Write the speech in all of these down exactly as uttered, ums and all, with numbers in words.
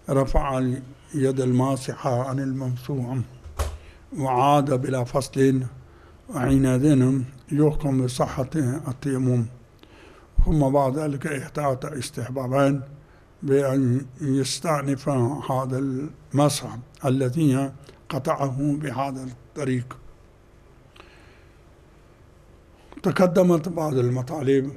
رفع اليد الماسحة عن الممسوح وعاد بلا فصل، وحينئذ يحكم بصحة التيمم. ثم بعد ذلك احتاط استحبابان بأن يستأنف هذا المسح الذي قطعه بهذا الطريق. تقدمت بعض المطالب،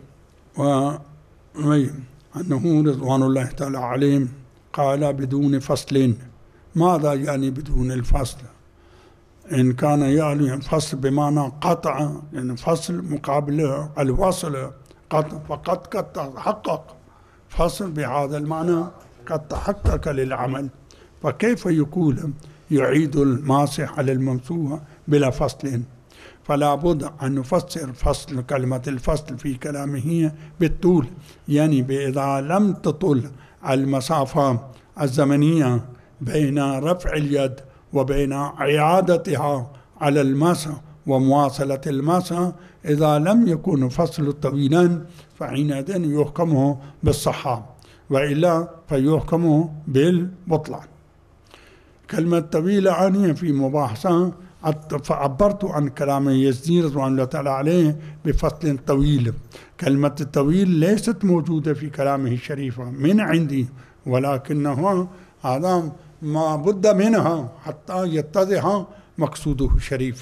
وأنه رضوان الله تعالى عليهم قال بدون فصل. ماذا يعني بدون الفصل؟ إن كان يعني فصل بمعنى قطع، يعني فصل مقابل الوصل، قد فقد قد تحقق فصل بهذا المعنى، قد تحقق للعمل، فكيف يقول يعيد الماسح على الممسوح بلا فصل؟ فلا بد أن نفسر فصل كلمة الفصل في كلامه بالطول، يعني إذا لم تطل المسافة الزمنية بين رفع اليد وبين إعادتها على المسح ومواصلة المسح، إذا لم يكن فصل طويلا فحينئذ يحكم بالصحة، وإلا فيحكم بالبطلان. كلمة طويلة عنية في مباحثة، فعبرت عن كلام يزيد رضوان الله تعالى عليه بفصل طويل. كلمة الطويل ليست موجودة في كلامه الشريف من عندي، ولكنه هذا ما بد منها حتى يتضح مقصوده الشريف.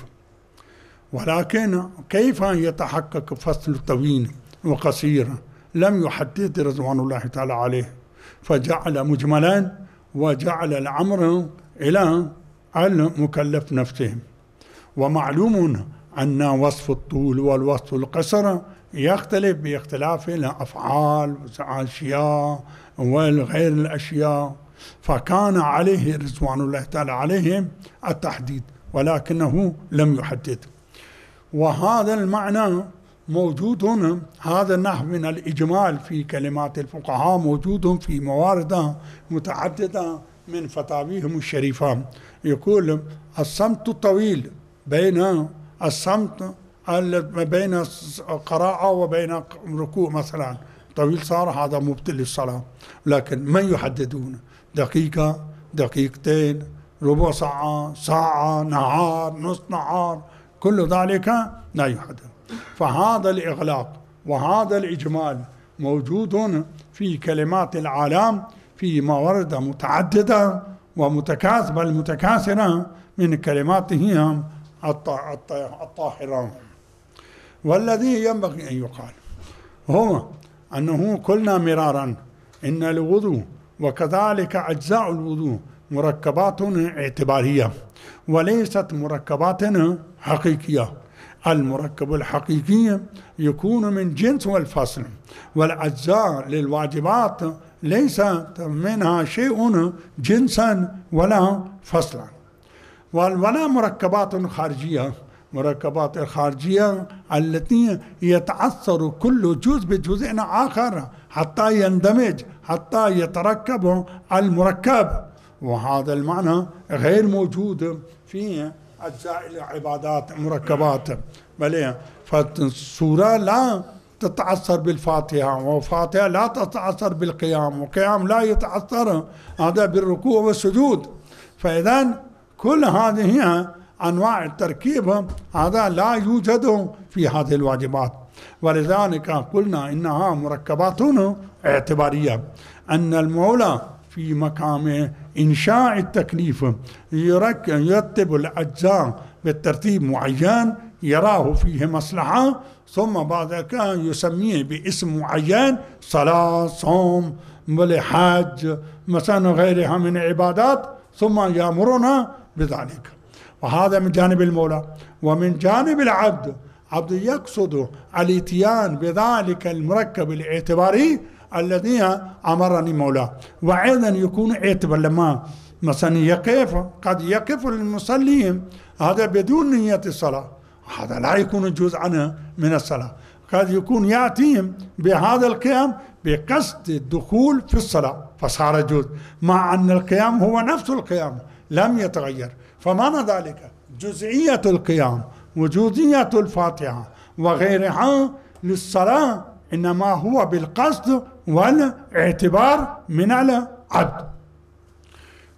ولكن كيف يتحقق فصل طويل وقصير؟ لم يحدد رضوان الله تعالى عليه، فجعل مجملا وجعل الأمر إلى المكلف نفسه. ومعلوم أن وصف الطول والوصف القصر يختلف باختلاف الأفعال والأشياء والغير الأشياء، فكان عليه رضوان الله تعالى عليه التحديد، ولكنه لم يحدد. وهذا المعنى موجود، هذا النحو من الإجمال في كلمات الفقهاء موجود في موارد متعددة من فتاويهم الشريفة. يقول الصمت الطويل بين الصمت بين قراءة وبين ركوع مثلا طويل، صار هذا مبطل للصلاة. لكن من يحددون؟ دقيقة، دقيقتين، ربع ساعة، ساعة، نهار، نصف نهار، كل ذلك لا يحدد. فهذا الإغلاق وهذا الإجمال موجود في كلمات العالم في موارد متعددة ومتكاثرة المتكاثرة من كلماتهم الطاهرة. والذي ينبغي أن يقال هو أنه قلنا مرارا إن الوضوء وكذلك أجزاء الوضوء مركبات اعتبارية وليست مركبات حقيقية. المركب الحقيقي يكون من جنس والفصل، والأجزاء للواجبات ليس منها شيء جنسا ولا فصلا. ولا مركبات خارجية، مركبات الخارجية التي يتأثر كل جزء بجزء آخر حتى يندمج، حتى يتركب المركب، وهذا المعنى غير موجود في أجزاء العبادات مركبات. بل فالسورة لا تتأثر بالفاتحة، والفاتحة لا تتأثر بالقيام، والقيام لا يتأثر هذا بالركوع والسجود. فإذا كل هذه أنواع التركيب هذا لا يوجد في هذه الواجبات، ولذلك قلنا إنها مركبات اعتبارية. أن المولى في مقام إنشاء التكليف يرتب الأجزاء بالترتيب معين يراه فيه مصلحة، ثم بعد ذلك يسميه باسم معين، صلاة، صوم، حج مثلا غيرها من عبادات، ثم يأمرنا بذلك. وهذا من جانب المولى. ومن جانب العبد، عبد يقصد الاتيان بذلك المركب الاعتباري الذي أمرني مولاه. وأيضا يكون اعتبار لما مثلا يقف، قد يقف المصلي هذا بدون نية الصلاة، هذا لا يكون جزءا من الصلاة. قد يكون يأتيهم بهذا القيام بقصد الدخول في الصلاة فصار جزء، مع أن القيام هو نفس القيام لم يتغير. فمعنى ذلك جزئية القيام وجزئية الفاتحة وغيرها للصلاة إنما هو بالقصد والاعتبار من العبد.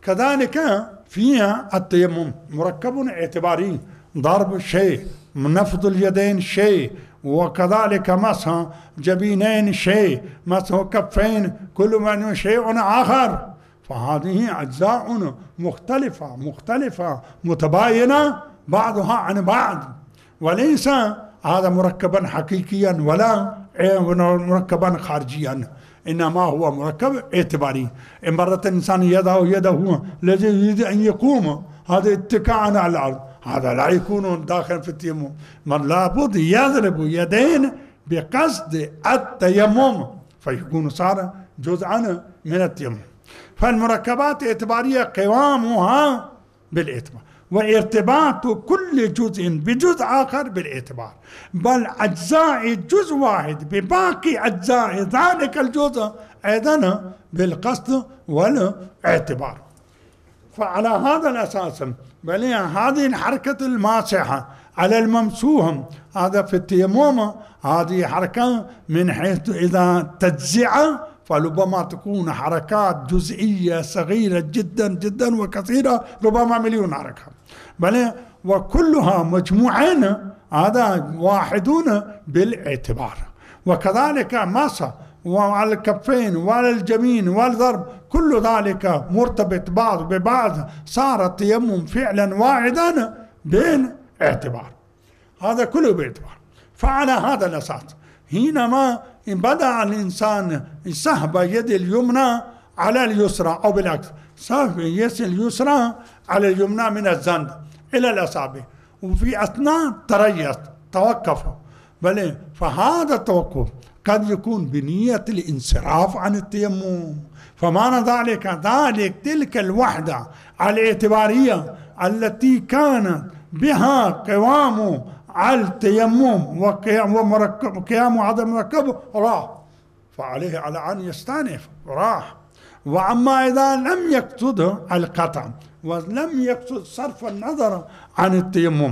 كذلك فيها التيمم مركب اعتباري، ضرب شيء، نفض اليدين شيء، وكذلك مسح جبينين شيء، مسح كفين كل من شيء آخر. فهذه أجزاء مختلفة مختلفة متباينة بعضها عن بعض، وليس هذا مركبا حقيقيا ولا مركبا خارجيا، إنما هو مركب اعتباري. إن مرت الإنسان يده يده الذي يريد أن يقوم هذا اتكاء على الأرض، هذا لا يكون داخل في التيمم، من لابد يضرب يدين بقصد التيمم فيكون صار جزءا من التيمم. فالمركبات الاعتبارية قوامها بالاعتبار، وارتباط كل جزء بجزء آخر بالاعتبار، بل أجزاء جزء واحد بباقي أجزاء ذلك الجزء أيضا بالقصد والاعتبار. فعلى هذا الأساس بل هذه الحركة الماسحة على الممسوح هذا في التيمم هذه حركة من حيث إذا تجزع فلربما تكون حركات جزئية صغيرة جدا جدا وكثيرة، ربما مليون حركة، بل وكلها مجموعين هذا واحدون بالاعتبار. وكذلك مسح وعلى الكفين وعلى الجبين والضرب كل ذلك مرتبط بعض ببعض، صار التيمم فعلا واحدا بالاعتبار، هذا كله باعتبار. فعلى هذا الأساس حينما بدأ الإنسان سحب يد اليمنى على اليسرى أو بالعكس سحب يد اليسرى على اليمنى من الزند إلى الأصابع، وفي أثناء تريث توقف، بل فهذا التوقف قد يكون بنية الانصراف عن التيمم. فمعنى ذلك ذلك تلك الوحدة الاعتبارية التي كانت بها قوام على التيمم وقيام ومركب وقيام وعدم مركبه راح، فعليه على أن يستأنف راح. وأما إذا لم يقصد القطع ولم يقصد صرف النظر عن التيمم،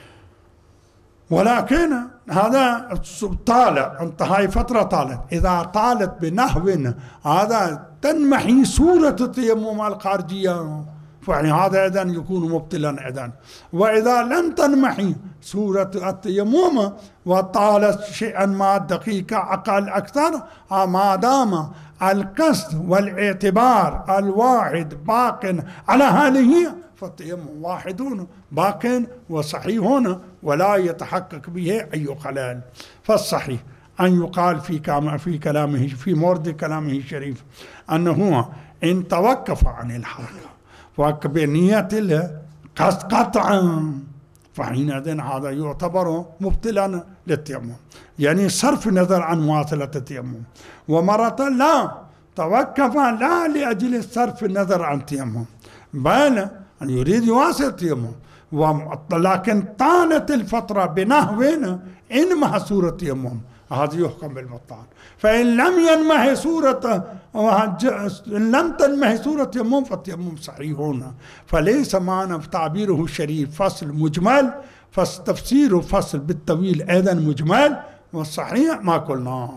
ولكن هذا طال انتهى فترة طالت، إذا طالت بنحو هذا تنمحي صورة التيمم الخارجية، فعني هذا أيضا يكون مبطلا أيضا. وإذا لم تنمحي صورة التيمم وطالت شيئا ما دقيقة أقل أكثر، ما دام القصد والاعتبار الواحد باق على هذه فالتيمم واحد باق وصحيح ولا يتحقق به أي خلل. فالصحيح أن يقال في في كلامه في مورد كلامه الشريف أنه إن توقف عن الحركة وبنية القصد قطعا فحينئذ هذا يعتبر مبطلا للتيمم، يعني صرف نظر عن مواصلة التيمم. ومرة لا توقف لا لأجل صرف النظر عن التيمم بل أن يريد يواصل التيمم، ولكن طالت الفترة بنحو انمح صورة التيمم، هذا يحكم بالبطلان. فإن لم ينمح صورة إن لم تنمح صورة التيمم فالتيمم صحيح. فليس معنى تعبيره الشريف فصل مجمل، فتفسير فصل بالطويل أيضا مجمل، والصحيح ما قلناه.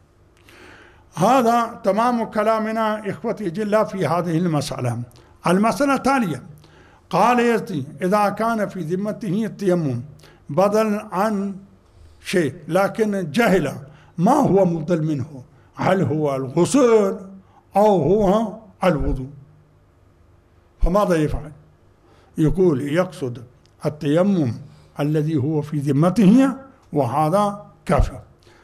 هذا تمام كلامنا إخوتي جل في هذه المسألة. المسألة التالية قال يزدي إذا كان في ذمته التيمم بدل عن شيء لكن جهل ما هو مبدل منه، هل هو الغسل أو هو الوضوء، فماذا يفعل؟ يقول يقصد التيمم الذي هو في ذمته وهذا كافي.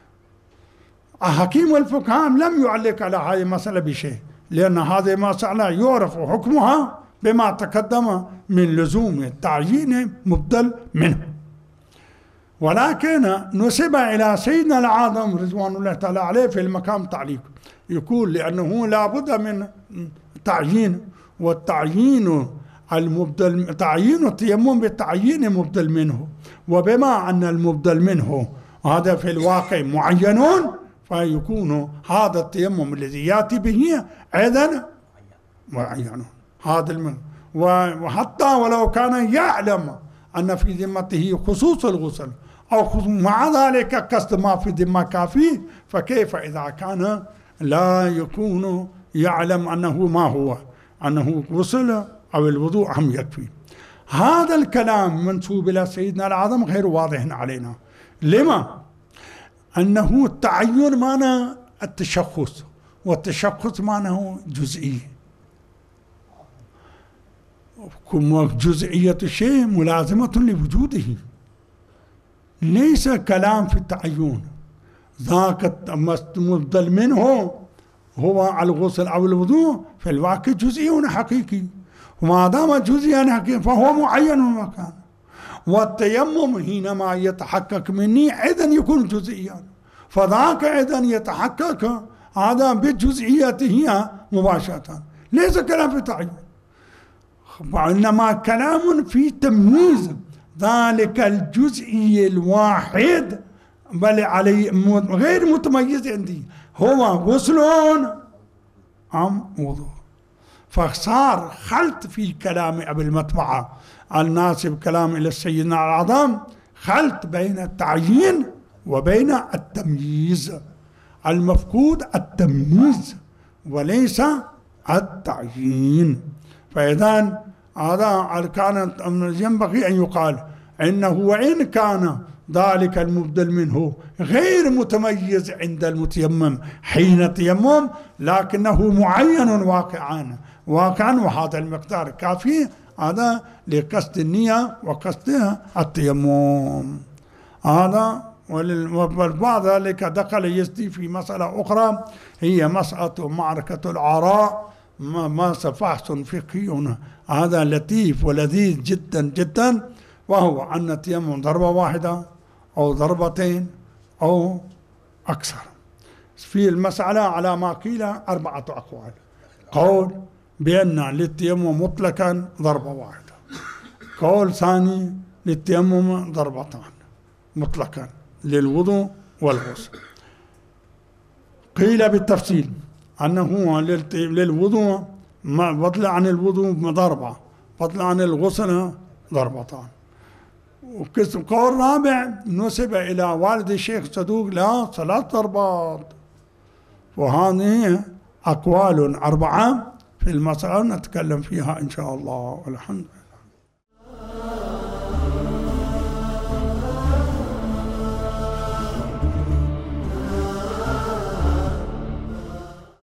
حكيم الفقهاء لم يعلق على هذه المسألة بشيء، لأن هذه المسألة يعرف حكمها بما تقدم من لزوم التعيين مبدل منه. ولكن نسب إلى سيدنا العظم رضوان الله تعالى عليه في المقام تعليق، يقول لأنه لا بد من تعيين، والتعيين المبدل تعيين التيمم بالتعيين مبدل منه، وبما أن المبدل منه هذا في الواقع معينون فيكون هذا التيمم الذي يأتي به أيضا معين. هذا المن وحتى ولو كان يعلم أن في ذمته خصوص الغسل أو مع ذلك قصد ما في ذمة كافي، فكيف إذا كان لا يكون يعلم أنه ما هو أنه غسل أو الوضوء هم يكفي. هذا الكلام منسوب إلى سيدنا الأعظم غير واضح علينا. لما؟ أنه التعين معنى التشخص، والتشخص معناه جزئي، جزئية الشيء ملازمة لوجوده، ليس كلام في التعين. ذاك المبدل منه هو الغسل أو الوضوء في الواقع جزئي حقيقي، وما دام جزئيا حقيقي فهو معين مكان. والتيمم حينما يتحقق مني إذن يكون جزئيا، فذاك إذن يتحقق هذا بجزئيته مباشرة، ليس كلام في التعين، وإنما كلام في تمييز ذلك الجزئي الواحد بل عليه غير متميز عندي هو غسل أم وضوء. فصار خلط في كلام أبي المطبعة الناسب كلام إلى سيدنا الأعظم، خلط بين التعيين وبين التمييز. المفقود التمييز وليس التعيين. فإذا هذا كان ينبغي أن يقال إنه وإن كان ذلك المبدل منه غير متميز عند المتيمم حين التيمم، لكنه معين واقعا واقعا وهذا المقدار كافي هذا لقصد النية وقصد التيمم. هذا وبعد ذلك دخل يزدي في مسألة أخرى هي مسألة معركة الآراء، ما فحص فقهي هذا لطيف ولذيذ جدا جدا، وهو أن التيمم ضربة واحدة أو ضربتين أو أكثر. في المسألة على ما قيل أربعة أقوال. قول بأن للتيمم مطلقا ضربة واحدة، قول ثاني للتيمم ضربتان مطلقا للوضوء والغسل. قيل بالتفصيل أنه للوضوء بطل عن الوضوء ضربة، بطل عن الغسل ضربتان. وقسم قول رابع نسب إلى والد الشيخ صدوق لا ثلاث ضربات. وهذه أقوال أربعة في المسألة نتكلم فيها إن شاء الله. والحمد لله.